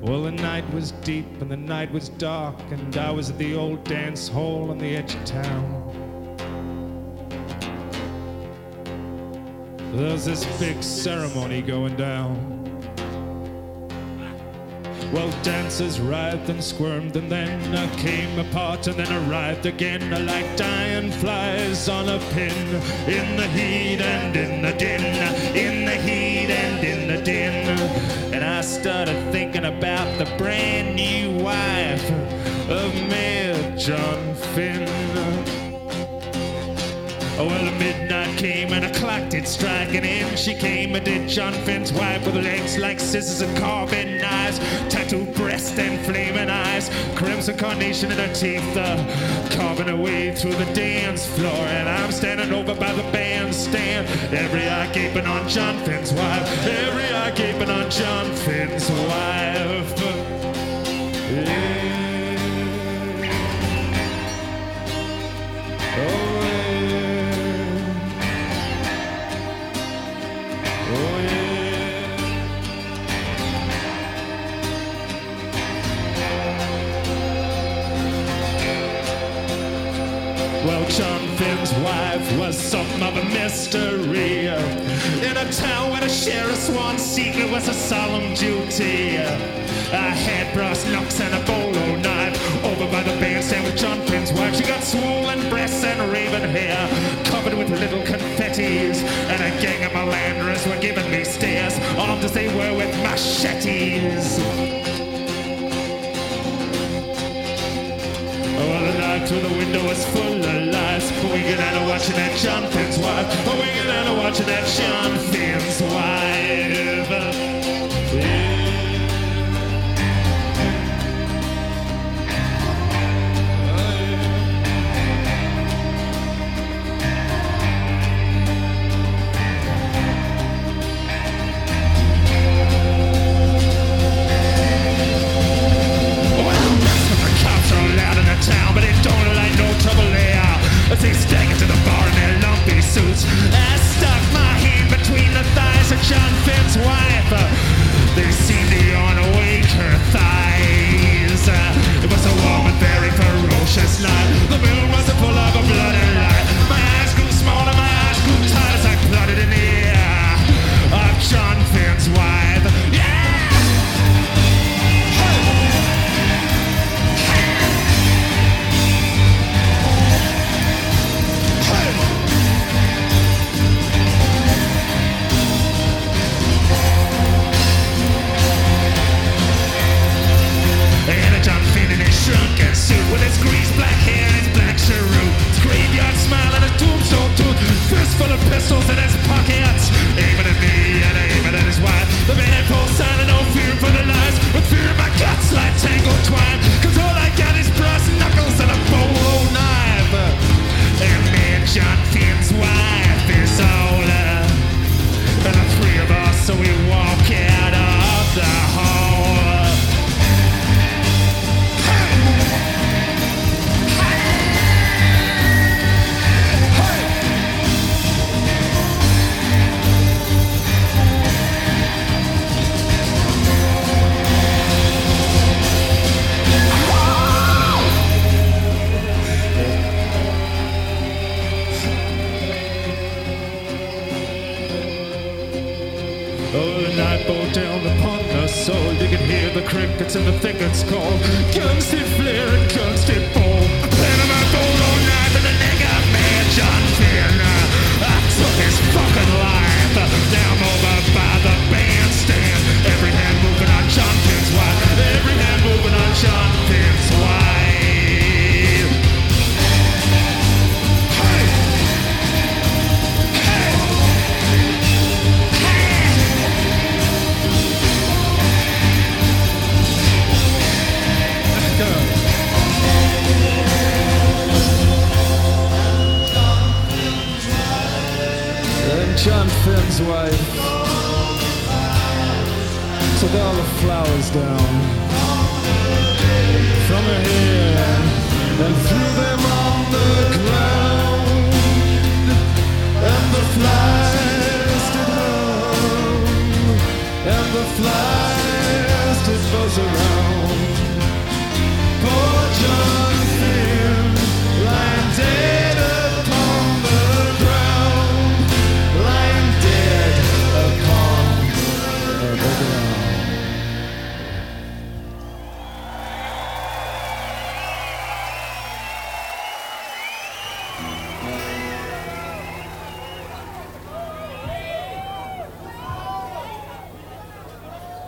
Well, the night was deep and the night was dark, and I was at the old dance hall on the edge of town. There's this big ceremony going down. Well, dancers writhed and squirmed, and then I came apart and then arrived again, like dying flies on a pin, in the heat and in the din, in the heat and in the din. And I started thinking about the brand new wife of Mayor John Finn. Well, midnight came and a clock did strike, and in she came, and did John Finn's wife, with legs like scissors and carving knives, tattooed breast and flaming eyes, crimson carnation in her teeth, carving her way through the dance floor. And I'm standing over by the bandstand, every eye gaping on John Finn's wife, every eye gaping on John Finn's wife. Yeah. Well, John Finn's wife was something of a mystery, in a town where the sheriff's sworn secret was a solemn duty. I had brass knucks and a bolo knife over by the bandstand with John Finn's wife. She got swollen breasts and raven hair, covered with little confettis, and a gang of Malandras were giving me stares, armed as they were with machetes. Well, the night through the window was full of lights, winking and watching that John Finn's wife, winking and watching that John Finn's wife. Yeah. Town, but it don't like no trouble there. As they stagger to the bar in their lumpy suits, I stuck my hand between the thighs of John Finn's wife. They seemed to yawn awake her thighs. It was a warm and very ferocious night. The moon was full of a bloody light. My eyes grew small and my eyes grew tight as I plotted in the air of John Finn's wife. Yeah! Shrunken suit with his greased black hair and his black cheroot, his graveyard smile and his tombstone tooth, fist full of pistols in his pockets, aiming at me and aiming at his wife. The man had full sign and no fear for the lies, with fear in my guts like tangled twine, cause all I got is brass knuckles and a bolo knife. And me and John Finn's wife is older, and the three of us, so we walk out of the hall. Down upon the soul, you can hear the crickets and the thickets call. Guns did flare and guns did fall. A plan of my bolo knife in the neck of man John Finn. I took his fucking life down over by the bandstand. Every hand moving on John Finn's wife. Every hand moving on John Finn's wife. John Finn's wife took all the flowers down from her hair and threw them on the ground, and the flies did hum, and the flies did buzz around.